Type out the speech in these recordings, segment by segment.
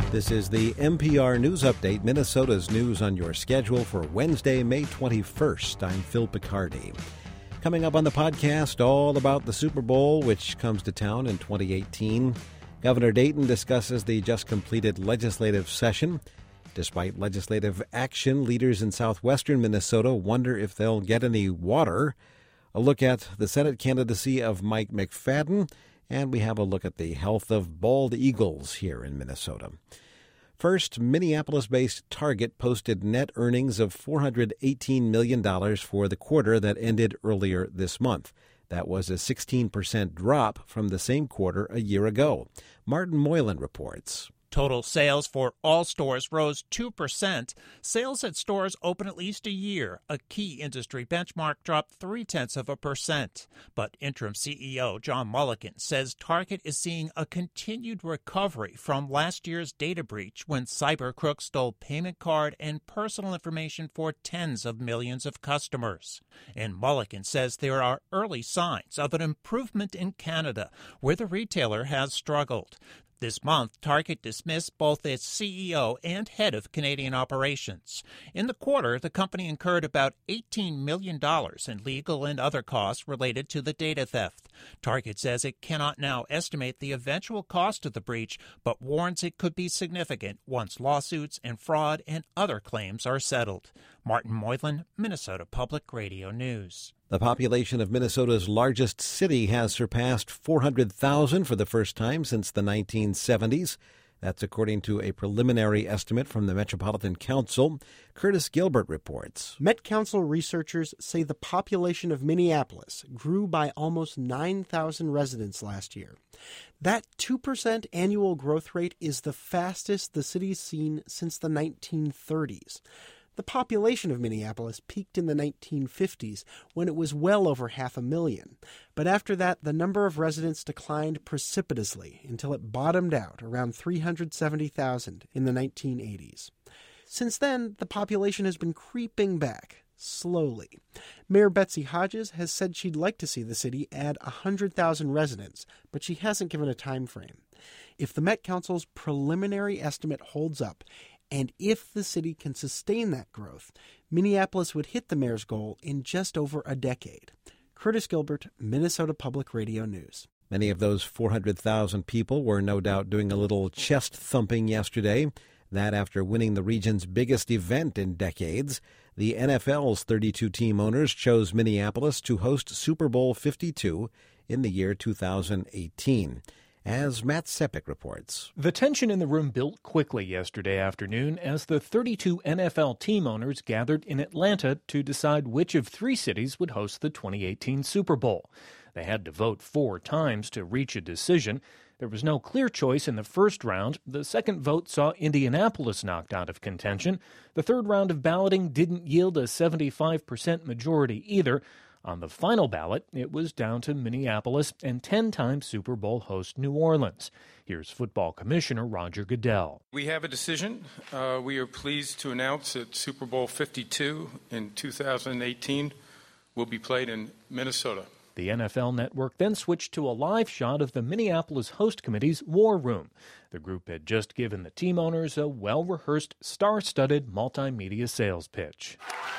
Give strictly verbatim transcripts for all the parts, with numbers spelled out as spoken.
This is the N P R News Update, Minnesota's news on your schedule for Wednesday, May twenty-first. I'm Phil Picardi. Coming up on the podcast, all about the Super Bowl, which comes to town in twenty eighteen. Governor Dayton discusses the just completed legislative session. Despite legislative action, leaders in southwestern Minnesota wonder if they'll get any water. A look at the Senate candidacy of Mike McFadden. And we have a look at the health of bald eagles here in Minnesota. First, Minneapolis-based Target posted net earnings of four hundred eighteen million dollars for the quarter that ended earlier this month. That was a sixteen percent drop from the same quarter a year ago. Martin Moylan reports. Total sales for all stores rose two percent. Sales at stores open at least a year, a key industry benchmark, dropped three-tenths of a percent. But interim C E O John Mulliken says Target is seeing a continued recovery from last year's data breach when cyber crooks stole payment card and personal information for tens of millions of customers. And Mulliken says there are early signs of an improvement in Canada, where the retailer has struggled. This month, Target dismissed both its C E O and head of Canadian operations. In the quarter, the company incurred about eighteen million dollars in legal and other costs related to the data theft. Target says it cannot now estimate the eventual cost of the breach, but warns it could be significant once lawsuits and fraud and other claims are settled. Martin Moylan, Minnesota Public Radio News. The population of Minnesota's largest city has surpassed four hundred thousand for the first time since the nineteen seventies. That's according to a preliminary estimate from the Metropolitan Council. Curtis Gilbert reports. Met Council researchers say the population of Minneapolis grew by almost nine thousand residents last year. That two percent annual growth rate is the fastest the city's seen since the nineteen thirties. The population of Minneapolis peaked in the nineteen fifties when it was well over half a million. But after that, the number of residents declined precipitously until it bottomed out around three hundred seventy thousand in the nineteen eighties. Since then, the population has been creeping back, slowly. Mayor Betsy Hodges has said she'd like to see the city add one hundred thousand residents, but she hasn't given a time frame. If the Met Council's preliminary estimate holds up, and if the city can sustain that growth, Minneapolis would hit the mayor's goal in just over a decade. Curtis Gilbert, Minnesota Public Radio News. Many of those four hundred thousand people were no doubt doing a little chest thumping yesterday. That after winning the region's biggest event in decades. The N F L's thirty-two team owners chose Minneapolis to host Super Bowl fifty-two in the year two thousand eighteen. As Matt Sepik reports. The tension in the room built quickly yesterday afternoon as the thirty-two N F L team owners gathered in Atlanta to decide which of three cities would host the twenty eighteen Super Bowl. They had to vote four times to reach a decision. There was no clear choice in the first round. The second vote saw Indianapolis knocked out of contention. The third round of balloting didn't yield a seventy-five percent majority either. On the final ballot, it was down to Minneapolis and ten-time Super Bowl host New Orleans. Here's Football Commissioner Roger Goodell. We have a decision. Uh, we are pleased to announce that Super Bowl fifty-two in two thousand eighteen will be played in Minnesota. The N F L Network then switched to a live shot of the Minneapolis Host Committee's War Room. The group had just given the team owners a well-rehearsed, star-studded multimedia sales pitch.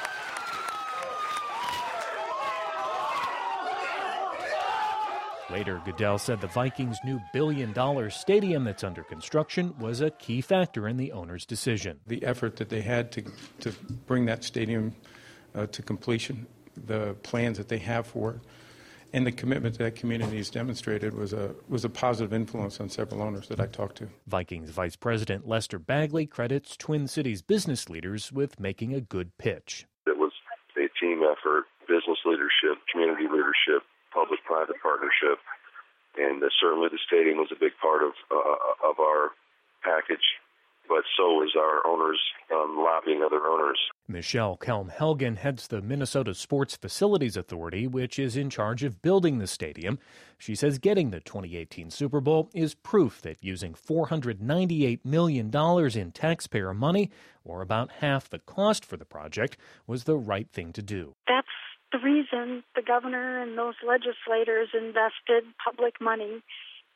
Later, Goodell said the Vikings' new billion-dollar stadium that's under construction was a key factor in the owner's decision. The effort that they had to to bring that stadium uh, to completion, the plans that they have for it, and the commitment that community has demonstrated was a was a positive influence on several owners that I talked to. Vikings Vice President Lester Bagley credits Twin Cities business leaders with making a good pitch. It was a team effort, business leadership, community leadership, public-private partnership, and uh, certainly the stadium was a big part of uh, of our package, but so was our owners um, lobbying other owners. Michelle Kelm-Helgen heads the Minnesota Sports Facilities Authority, which is in charge of building the stadium. She says getting the twenty eighteen Super Bowl is proof that using four hundred ninety-eight million dollars in taxpayer money, or about half the cost for the project, was the right thing to do. That's the reason the governor and those legislators invested public money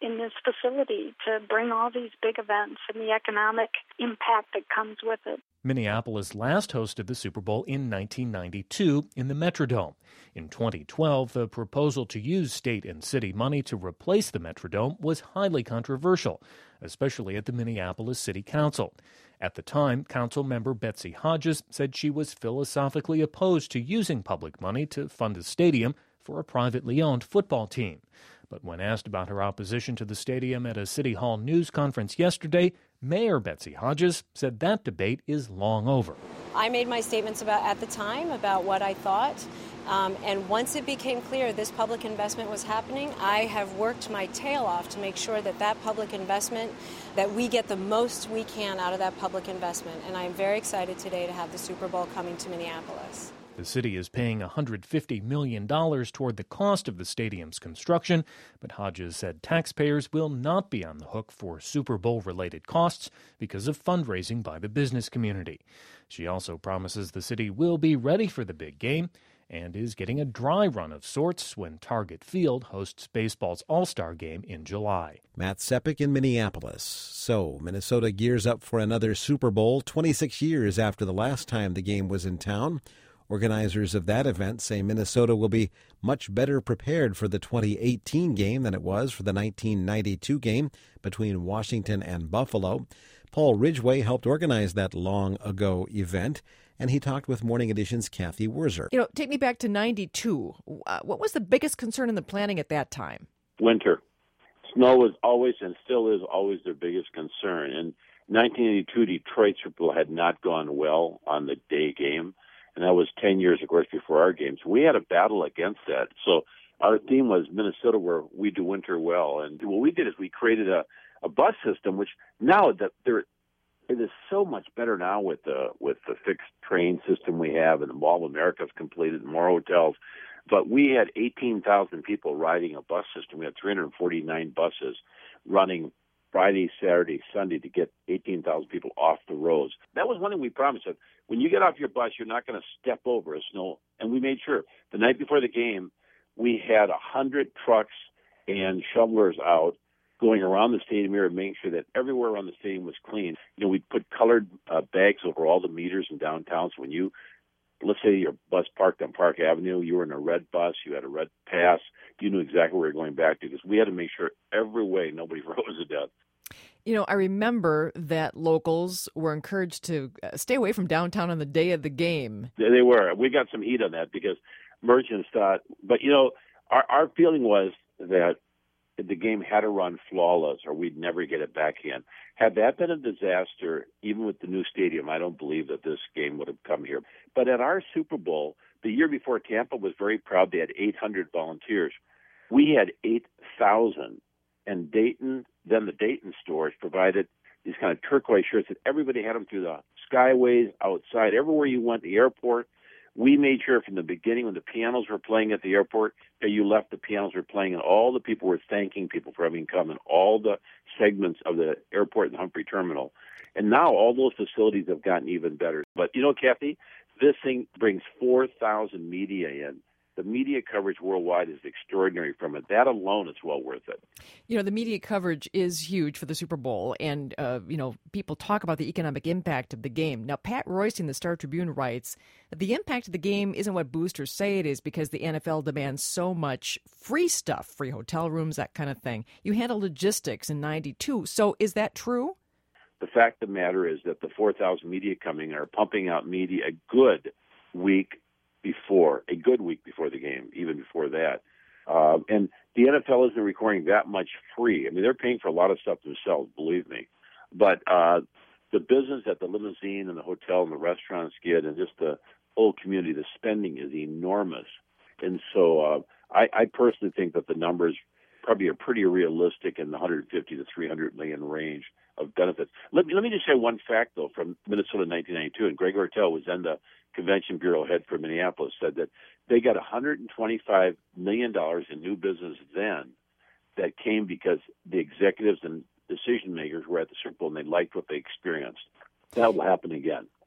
in this facility to bring all these big events and the economic impact that comes with it. Minneapolis last hosted the Super Bowl in nineteen ninety-two in the Metrodome. In twenty twelve, the proposal to use state and city money to replace the Metrodome was highly controversial, especially at the Minneapolis City Council. At the time, council member Betsy Hodges said she was philosophically opposed to using public money to fund a stadium for a privately owned football team. But when asked about her opposition to the stadium at a City Hall news conference yesterday, Mayor Betsy Hodges said that debate is long over. I made my statements about at the time about what I thought, um, and once it became clear this public investment was happening, I have worked my tail off to make sure that that public investment, that we get the most we can out of that public investment. And I am very excited today to have the Super Bowl coming to Minneapolis. The city is paying one hundred fifty million dollars toward the cost of the stadium's construction, but Hodges said taxpayers will not be on the hook for Super Bowl-related costs because of fundraising by the business community. She also promises the city will be ready for the big game and is getting a dry run of sorts when Target Field hosts baseball's All-Star Game in July. Matt Sepik in Minneapolis. So, Minnesota gears up for another Super Bowl twenty-six years after the last time the game was in town. Organizers of that event say Minnesota will be much better prepared for the twenty eighteen game than it was for the nineteen ninety-two game between Washington and Buffalo. Paul Ridgway helped organize that long-ago event, and he talked with Morning Edition's Kathy Wurzer. You know, take me back to ninety-two. Uh, what was the biggest concern in the planning at that time? Winter. Snow was always and still is always their biggest concern. In nineteen eighty-two, Detroit Super Bowl had not gone well on the day game. And that was ten years, of course, before our games. We had a battle against that. So our theme was Minnesota, where we do winter well. And what we did is we created a, a bus system, which now that there, it is so much better now with the with the fixed train system we have, and the Mall of America is completed, and more hotels. But we had eighteen thousand people riding a bus system. We had three hundred forty-nine buses running Friday, Saturday, Sunday to get eighteen thousand people off the roads. That was one thing we promised them. When you get off your bus, you're not going to step over a snow. And we made sure the night before the game, we had one hundred trucks and shovelers out going around the stadium area, making sure that everywhere around the stadium was clean. You know, we put colored uh, bags over all the meters in downtown. So when you, let's say your bus parked on Park Avenue, you were in a red bus, you had a red pass, you knew exactly where you were going back to, because we had to make sure every way nobody froze to death. You know, I remember that locals were encouraged to stay away from downtown on the day of the game. They were. We got some heat on that because merchants thought, but, you know, our, our feeling was that the game had to run flawless or we'd never get it back in. Had that been a disaster, even with the new stadium, I don't believe that this game would have come here. But at our Super Bowl, the year before, Tampa was very proud. They had eight hundred volunteers. We had eight thousand. And Dayton, then the Dayton stores provided these kind of turquoise shirts that everybody had them through the skyways, outside, everywhere you went, the airport. We made sure from the beginning when the pianos were playing at the airport that you left, the pianos were playing, and all the people were thanking people for having come in all the segments of the airport and Humphrey Terminal. And now all those facilities have gotten even better. But, you know, Kathy, this thing brings four thousand media in. The media coverage worldwide is extraordinary from it. That alone is well worth it. You know, the media coverage is huge for the Super Bowl, and, uh, you know, people talk about the economic impact of the game. Now, Pat Royce in the Star Tribune writes that the impact of the game isn't what boosters say it is because the N F L demands so much free stuff, free hotel rooms, that kind of thing. You handle logistics in ninety-two. So is that true? The fact of the matter is that the four thousand media coming are pumping out media a good week before, a good week before the game, even before that. Uh, and the N F L isn't recording that much free. I mean, they're paying for a lot of stuff themselves, believe me. But uh, the business that the limousine and the hotel and the restaurants get and just the whole community, the spending is enormous. And so uh, I, I personally think that the numbers probably are pretty realistic in the one hundred fifty to three hundred million range of benefits. Let me, let me just say one fact, though, from Minnesota in nineteen ninety-two, and Greg Ortel was then the convention bureau head for Minneapolis, said that they got one hundred twenty-five million dollars in new business then that came because the executives and decision makers were at the Super Bowl and they liked what they experienced. That will happen again.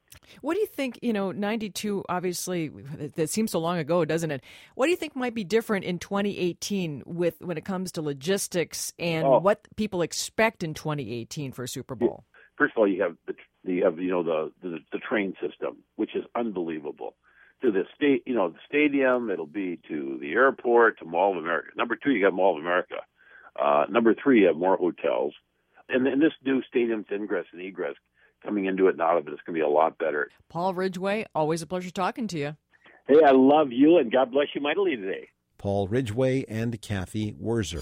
What do you think, you know, ninety-two, obviously, that seems so long ago, doesn't it? What do you think might be different in twenty eighteen with when it comes to logistics and oh. what people expect in twenty eighteen for Super Bowl? First of all, you have the you have you know the the, the train system, which is unbelievable. To the state, you know, the stadium, it'll be to the airport, to Mall of America. Number two, you got Mall of America. Uh, number three, you have more hotels, and then this new stadium's ingress and egress coming into it and out of it is going to be a lot better. Paul Ridgway, always a pleasure talking to you. Hey, I love you, and God bless you mightily today. Paul Ridgway and Kathy Wurzer.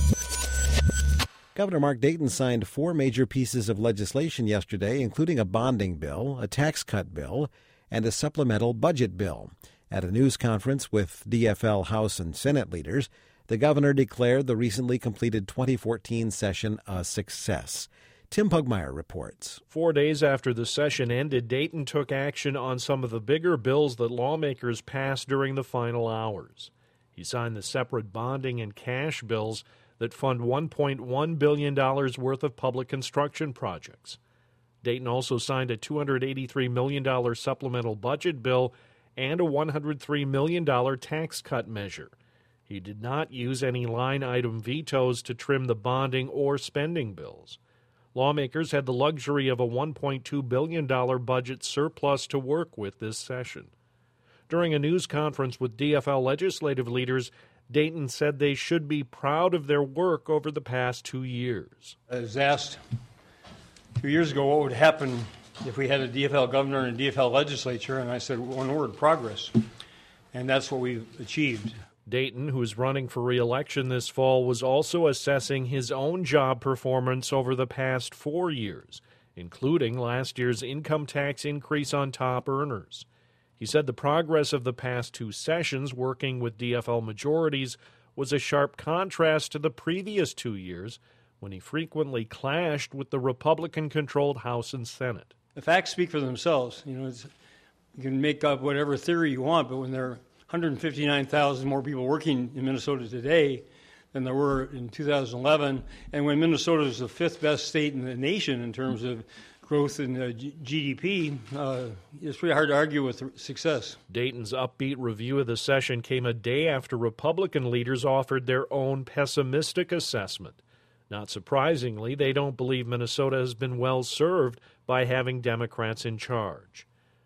Governor Mark Dayton signed four major pieces of legislation yesterday, including a bonding bill, a tax cut bill, and a supplemental budget bill. At a news conference with D F L House and Senate leaders, the governor declared the recently completed twenty fourteen session a success. Tim Pugmire reports. Four days after the session ended, Dayton took action on some of the bigger bills that lawmakers passed during the final hours. He signed the separate bonding and cash bills that fund one point one billion dollars worth of public construction projects. Dayton also signed a two hundred eighty-three million dollars supplemental budget bill and a one hundred three million dollars tax cut measure. He did not use any line item vetoes to trim the bonding or spending bills. Lawmakers had the luxury of a one point two billion dollars budget surplus to work with this session. During a news conference with D F L legislative leaders, Dayton said they should be proud of their work over the past two years. I was asked two years ago what would happen if we had a D F L governor and a D F L legislature, and I said one word, progress. And that's what we've achieved. Dayton, who's running for re-election this fall, was also assessing his own job performance over the past four years, including last year's income tax increase on top earners. He said the progress of the past two sessions working with D F L majorities was a sharp contrast to the previous two years when he frequently clashed with the Republican-controlled House and Senate. The facts speak for themselves. You know, it's, you can make up whatever theory you want, but when there are one hundred fifty-nine thousand more people working in Minnesota today than there were in two thousand eleven, and when Minnesota is the fifth best state in the nation in terms of growth in uh, G D P, uh, it's pretty hard to argue with success. Dayton's upbeat review of the session came a day after Republican leaders offered their own pessimistic assessment. Not surprisingly, they don't believe Minnesota has been well served by having Democrats in charge.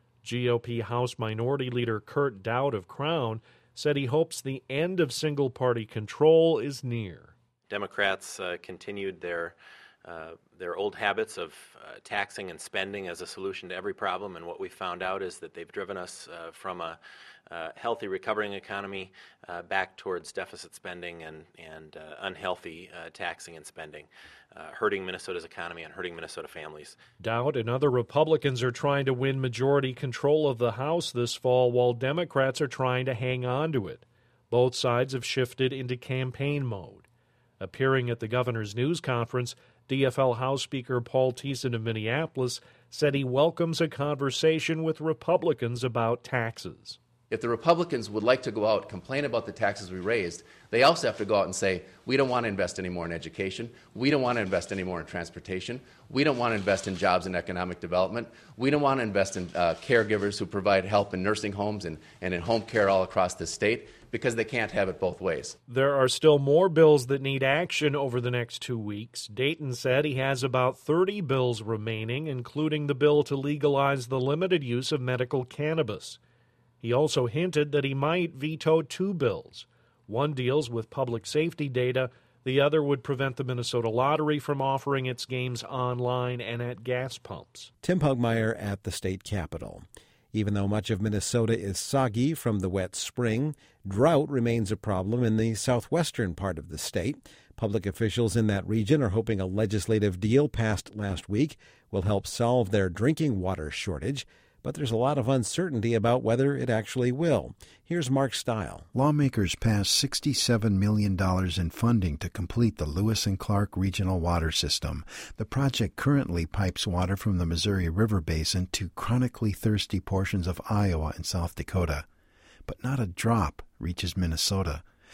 G O P House Minority Leader Kurt Dowd of Crown said he hopes the end of single-party control is near. Democrats uh, continued their uh, their old habits of uh, taxing and spending as a solution to every problem, and what we found out is that they've driven us uh, from a uh, healthy recovering economy uh, back towards deficit spending and, and uh, unhealthy uh, taxing and spending, uh, hurting Minnesota's economy and hurting Minnesota families. Dowd and other Republicans are trying to win majority control of the House this fall, while Democrats are trying to hang on to it. Both sides have shifted into campaign mode. Appearing at the governor's news conference, D F L House Speaker Paul Thiessen of Minneapolis said he welcomes a conversation with Republicans about taxes. If the Republicans would like to go out and complain about the taxes we raised, they also have to go out and say, we don't want to invest any more in education, we don't want to invest any more in transportation, we don't want to invest in jobs and economic development, we don't want to invest in uh, caregivers who provide help in nursing homes and, and in home care all across the state, because they can't have it both ways. There are still more bills that need action over the next two weeks. Dayton said he has about thirty bills remaining, including the bill to legalize the limited use of medical cannabis. He also hinted that he might veto two bills. One deals with public safety data. The other would prevent the Minnesota Lottery from offering its games online and at gas pumps. Tim Pugmire at the state capitol. Even though much of Minnesota is soggy from the wet spring, drought remains a problem in the southwestern part of the state. Public officials in that region are hoping a legislative deal passed last week will help solve their drinking water shortage. But there's a lot of uncertainty about whether it actually will. Here's Mark Stile. Lawmakers passed sixty-seven million dollars in funding to complete the Lewis and Clark Regional Water System. The project currently pipes water from the Missouri River Basin to chronically thirsty portions of Iowa and South Dakota. But not a drop reaches Minnesota.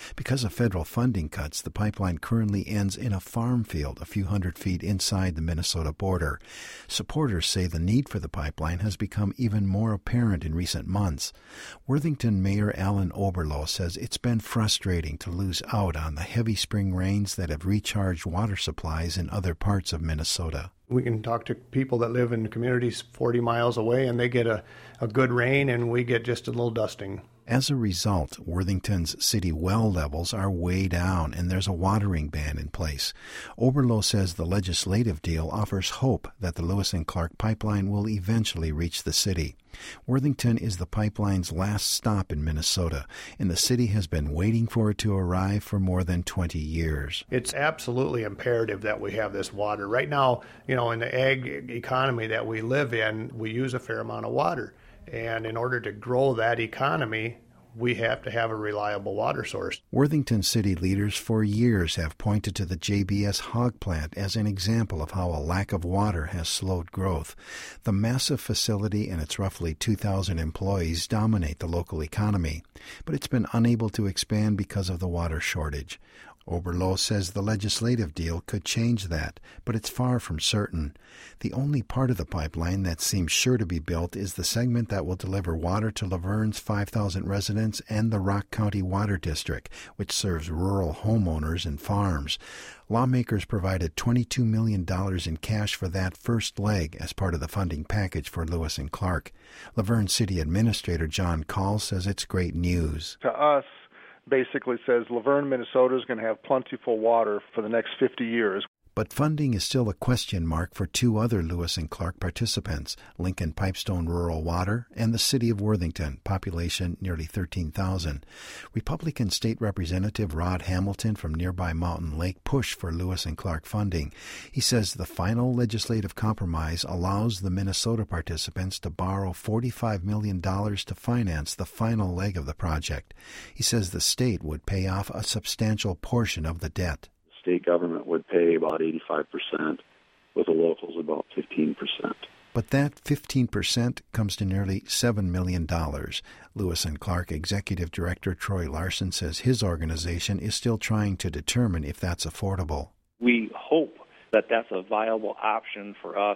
Because of federal funding cuts, the pipeline currently ends in a farm field a few hundred feet inside the Minnesota border. Supporters say the need for the pipeline has become even more apparent in recent months. Worthington Mayor Alan Oberlo says it's been frustrating to lose out on the heavy spring rains that have recharged water supplies in other parts of Minnesota. We can talk to people that live in communities forty miles away, and they get a, a good rain, and we get just a little dusting. As a result, Worthington's city well levels are way down, and there's a watering ban in place. Oberlo says the legislative deal offers hope that the Lewis and Clark pipeline will eventually reach the city. Worthington is the pipeline's last stop in Minnesota, and the city has been waiting for it to arrive for more than twenty years. It's absolutely imperative that we have this water. Right now, you know, in the ag economy that we live in, we use a fair amount of water. And in order to grow that economy, we have to have a reliable water source. Worthington city leaders for years have pointed to the J B S hog plant as an example of how a lack of water has slowed growth. The massive facility and its roughly two thousand employees dominate the local economy, but it's been unable to expand because of the water shortage. Oberlo says the legislative deal could change that, but it's far from certain. The only part of the pipeline that seems sure to be built is the segment that will deliver water to Laverne's five thousand residents and the Rock County Water District, which serves rural homeowners and farms. Lawmakers provided twenty-two million dollars in cash for that first leg as part of the funding package for Lewis and Clark. Laverne City Administrator John Call says it's great news. To us, basically says Laverne, Minnesota is going to have plentiful water for the next fifty years. But funding is still a question mark for two other Lewis and Clark participants, Lincoln Pipestone Rural Water and the City of Worthington, population nearly thirteen thousand. Republican State Representative Rod Hamilton from nearby Mountain Lake pushed for Lewis and Clark funding. He says the final legislative compromise allows the Minnesota participants to borrow forty-five million dollars to finance the final leg of the project. He says the state would pay off a substantial portion of the debt. State government would pay about eighty-five percent, with the locals about fifteen percent. But that fifteen percent comes to nearly seven million dollars. Lewis and Clark Executive Director Troy Larson says his organization is still trying to determine if that's affordable. We hope that that's a viable option for us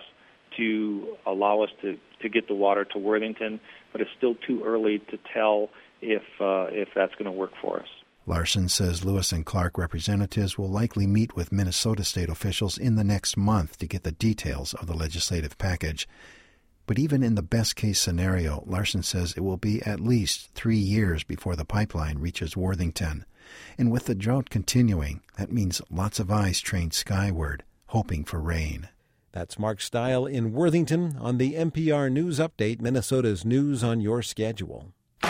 to allow us to, to get the water to Worthington, but it's still too early to tell if uh, if that's going to work for us. Larson says Lewis and Clark representatives will likely meet with Minnesota state officials in the next month to get the details of the legislative package. But even in the best-case scenario, Larson says it will be at least three years before the pipeline reaches Worthington. And with the drought continuing, that means lots of eyes trained skyward, hoping for rain. That's Mark Stile in Worthington on the N P R News Update, Minnesota's news on your schedule.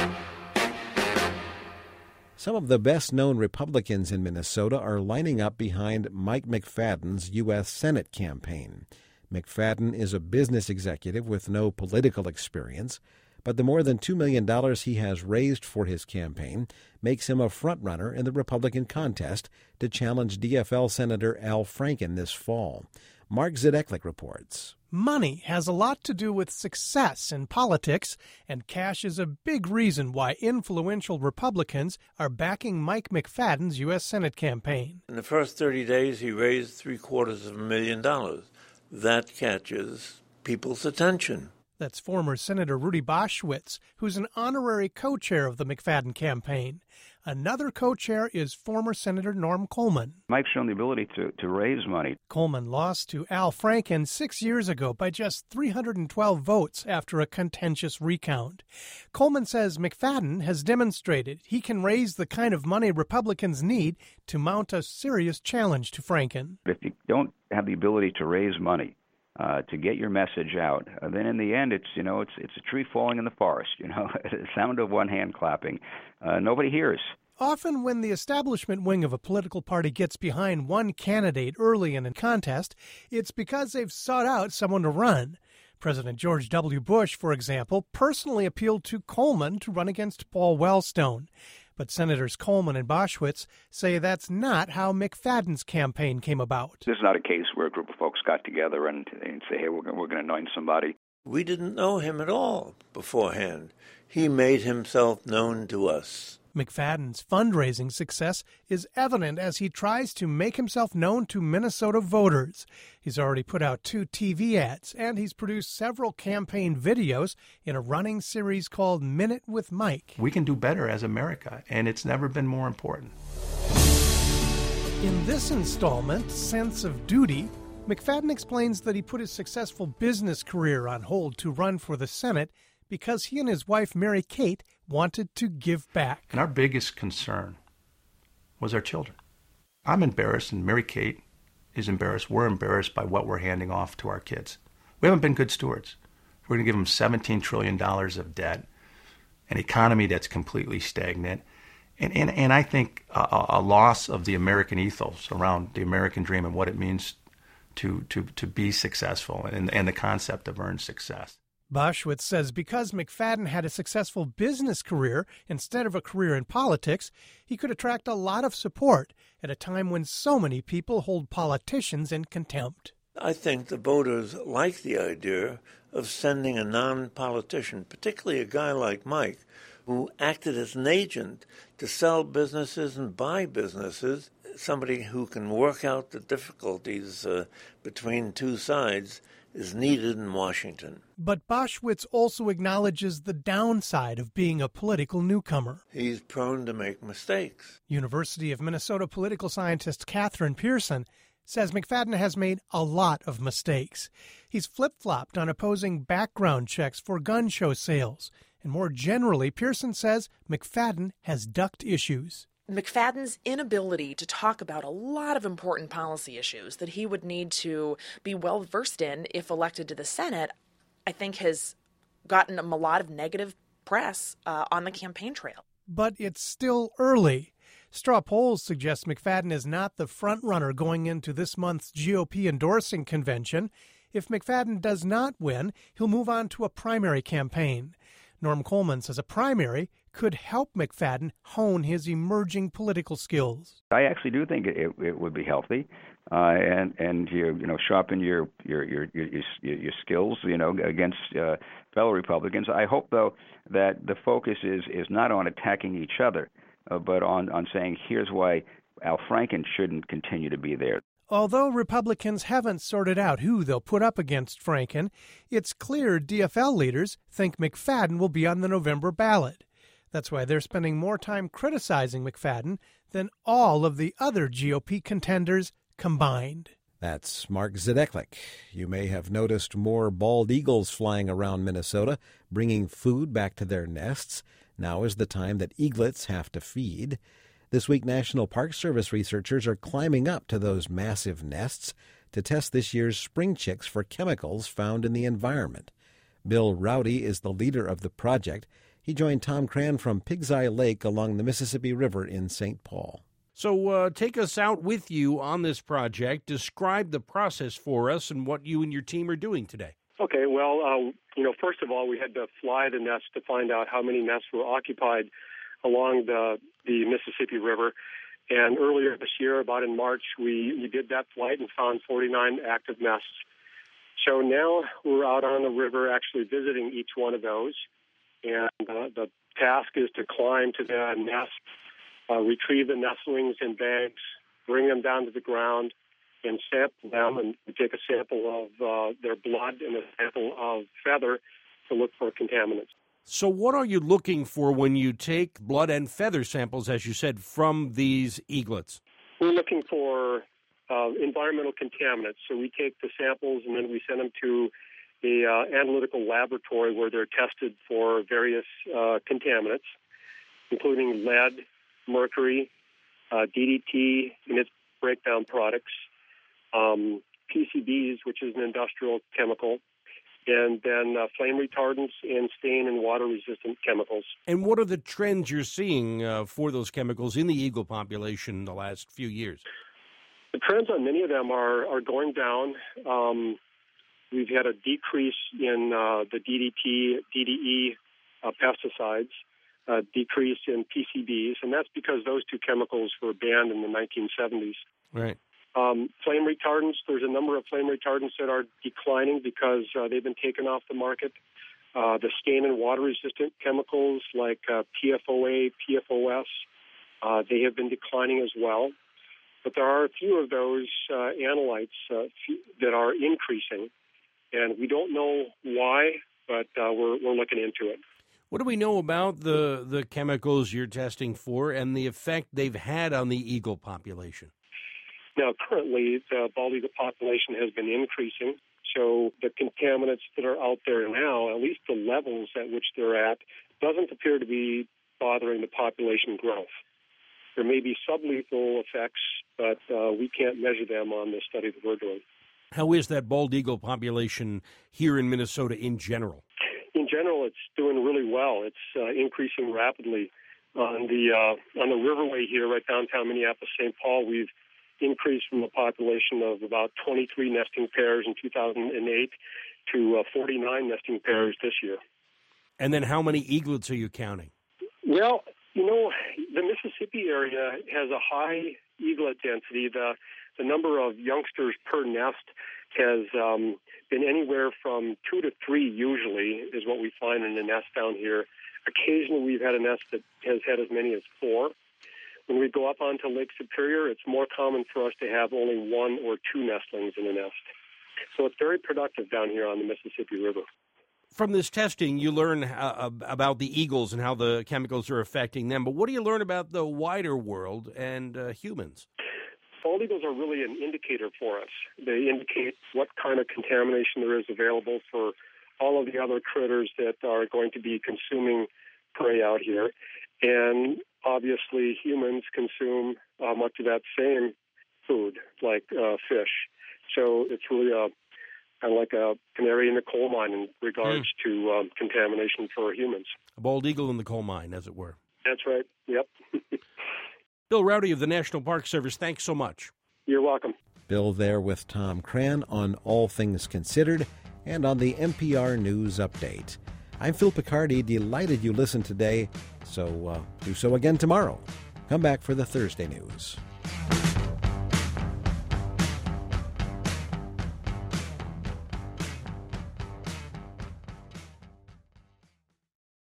Some of the best-known Republicans in Minnesota are lining up behind Mike McFadden's U S Senate campaign. McFadden is a business executive with no political experience, but the more than two million dollars he has raised for his campaign makes him a front-runner in the Republican contest to challenge D F L Senator Al Franken this fall. Mark Zedeklik reports. Money has a lot to do with success in politics, and cash is a big reason why influential Republicans are backing Mike McFadden's U S Senate campaign. In the first thirty days, he raised three-quarters of a million dollars. That catches people's attention. That's former Senator Rudy Boschwitz, who's an honorary co-chair of the McFadden campaign. Another co-chair is former Senator Norm Coleman. Mike's shown the ability to, to raise money. Coleman lost to Al Franken six years ago by just three hundred twelve votes after a contentious recount. Coleman says McFadden has demonstrated he can raise the kind of money Republicans need to mount a serious challenge to Franken. If you don't have the ability to raise money, Uh, to get your message out, uh, then in the end, it's you know, it's it's a tree falling in the forest. You know, the sound of one hand clapping, uh, nobody hears. Often, when the establishment wing of a political party gets behind one candidate early in a contest, it's because they've sought out someone to run. President George W. Bush, for example, personally appealed to Coleman to run against Paul Wellstone. But Senators Coleman and Boschwitz say that's not how McFadden's campaign came about. This is not a case where a group of folks got together and, and say, hey, we're going, we're going to anoint somebody. We didn't know him at all beforehand. He made himself known to us. McFadden's fundraising success is evident as he tries to make himself known to Minnesota voters. He's already put out two T V ads, and he's produced several campaign videos in a running series called Minute with Mike. We can do better as America, and it's never been more important. In this installment, Sense of Duty, McFadden explains that he put his successful business career on hold to run for the Senate because he and his wife, Mary Kate, wanted to give back. And our biggest concern was our children. I'm embarrassed, and Mary Kate is embarrassed. We're embarrassed by what we're handing off to our kids. We haven't been good stewards. We're going to give them seventeen trillion dollars of debt, an economy that's completely stagnant, and, and, and I think a, a loss of the American ethos around the American dream and what it means to, to, to be successful and, and the concept of earned success. Boschwitz says because McFadden had a successful business career instead of a career in politics, he could attract a lot of support at a time when so many people hold politicians in contempt. I think the voters like the idea of sending a non-politician, particularly a guy like Mike, who acted as an agent to sell businesses and buy businesses, somebody who can work out the difficulties uh, between two sides is needed in Washington. But Boschwitz also acknowledges the downside of being a political newcomer. He's prone to make mistakes. University of Minnesota political scientist Catherine Pearson says McFadden has made a lot of mistakes. He's flip-flopped on opposing background checks for gun show sales. And more generally, Pearson says McFadden has ducked issues. McFadden's inability to talk about a lot of important policy issues that he would need to be well versed in if elected to the Senate, I think has gotten him a lot of negative press uh, on the campaign trail. But it's still early. Straw polls suggest McFadden is not the front-runner going into this month's G O P endorsing convention. If McFadden does not win, he'll move on to a primary campaign. Norm Coleman says a primary could help McFadden hone his emerging political skills. I actually do think it, it would be healthy, uh, and and you you know sharpen your your your your, your skills you know against uh, fellow Republicans. I hope though that the focus is is not on attacking each other, uh, but on on saying here's why Al Franken shouldn't continue to be there. Although Republicans haven't sorted out who they'll put up against Franken, it's clear D F L leaders think McFadden will be on the November ballot. That's why they're spending more time criticizing McFadden than all of the other G O P contenders combined. That's Mark Zedeklik. You may have noticed more bald eagles flying around Minnesota, bringing food back to their nests. Now is the time that eaglets have to feed. This week, National Park Service researchers are climbing up to those massive nests to test this year's spring chicks for chemicals found in the environment. Bill Rowdy is the leader of the project. He joined Tom Cran from Pig's Eye Lake along the Mississippi River in Saint Paul. So uh, take us out with you on this project. Describe the process for us and what you and your team are doing today. Okay, well, uh, you know, first of all, we had to fly the nests to find out how many nests were occupied along the, the Mississippi River. And earlier this year, about in March, we, we did that flight and found forty-nine active nests. So now we're out on the river actually visiting each one of those. And uh, the task is to climb to the nest, uh, retrieve the nestlings in bags, bring them down to the ground, and sample them. And we take a sample of uh, their blood and a sample of feather to look for contaminants. So what are you looking for when you take blood and feather samples, as you said, from these eaglets? We're looking for uh, environmental contaminants. So we take the samples and then we send them to a uh, analytical laboratory where they're tested for various uh, contaminants, including lead, mercury, uh, D D T and its breakdown products, um, P C Bs, which is an industrial chemical, and then uh, flame retardants and stain and water-resistant chemicals. And what are the trends you're seeing uh, for those chemicals in the eagle population in the last few years? The trends on many of them are, are going down. Um, we've had a decrease in uh, the D D T, D D E uh, pesticides, a decrease in P C Bs, and that's because those two chemicals were banned in the nineteen seventies. Right. Um, flame retardants, there's a number of flame retardants that are declining because uh, they've been taken off the market. Uh, the stain and water-resistant chemicals like uh, P F O A, P F O S, uh, they have been declining as well. But there are a few of those uh, analytes uh, that are increasing, and we don't know why, but uh, we're, we're looking into it. What do we know about the, the chemicals you're testing for and the effect they've had on the eagle population? Now, currently, the bald eagle population has been increasing. So the contaminants that are out there now, at least the levels at which they're at, doesn't appear to be bothering the population growth. There may be sublethal effects, but uh, we can't measure them on the study that we're doing. How is that bald eagle population here in Minnesota in general? In general, it's doing really well. It's uh, increasing rapidly. On the uh, on the Riverway here, right downtown Minneapolis, Saint Paul, we've increased from a population of about twenty-three nesting pairs in two thousand eight to uh, forty-nine nesting pairs this year. And then how many eaglets are you counting? Well, you know, the Mississippi area has a high eaglet density. The the number of youngsters per nest has um, been anywhere from two to three usually is what we find in the nest down here. Occasionally we've had a nest that has had as many as four. When we go up onto Lake Superior, it's more common for us to have only one or two nestlings in a nest. So it's very productive down here on the Mississippi River. From this testing, you learn uh, about the eagles and how the chemicals are affecting them. But what do you learn about the wider world and uh, humans? Bald eagles are really an indicator for us. They indicate what kind of contamination there is available for all of the other critters that are going to be consuming prey out here. And obviously, humans consume uh, much of that same food, like uh, fish. So it's really a, kind of like a canary in the coal mine in regards mm. to um, contamination for humans. A bald eagle in the coal mine, as it were. That's right. Yep. Bill Rowdy of the National Park Service, thanks so much. You're welcome. Bill there with Tom Cran on All Things Considered and on the N P R News Update. I'm Phil Picardi, delighted you listened today, so uh, do so again tomorrow. Come back for the Thursday news.